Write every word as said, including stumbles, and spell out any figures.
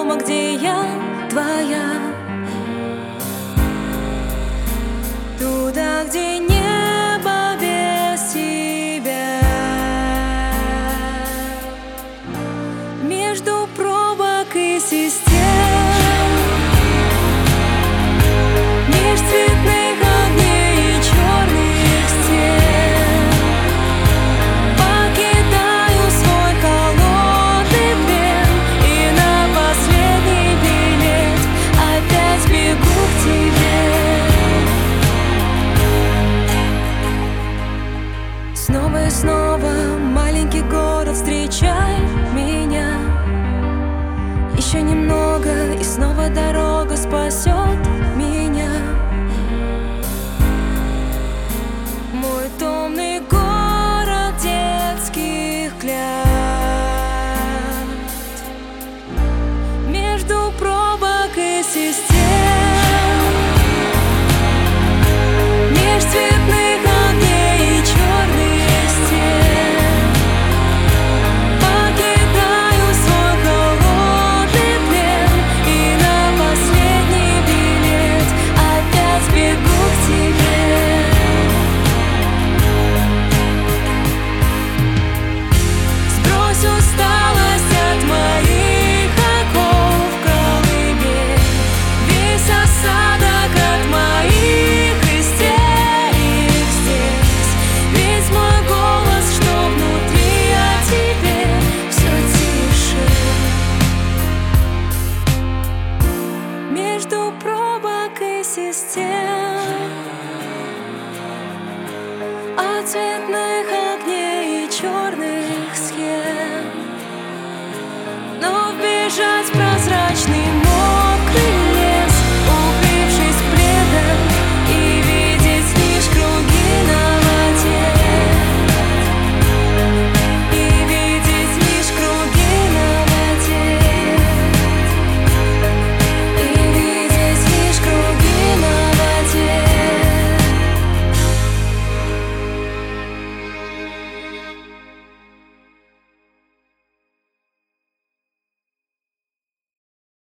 дома, где я твоя, туда, где небо без тебя, между пробок и систем, меж цветных огней и черных стен. Покидаю свой холодный плен и на последний билет опять бегу к тебе. Снова и снова маленький город, встречай меня. Еще немного, и снова дорога спасет меня. Мой томный город детских клятв, между пробок и систем, меж цветных огней и черных стен. Покидаю свой холодный плен и на последний билет опять бегу к тебе. Сбрось усталость от моих оков, колыбель, весь осадок от моих истерик здесь. Ведь мой голос, что внутри, о тебе все тише. Между пробок и систем, от цветных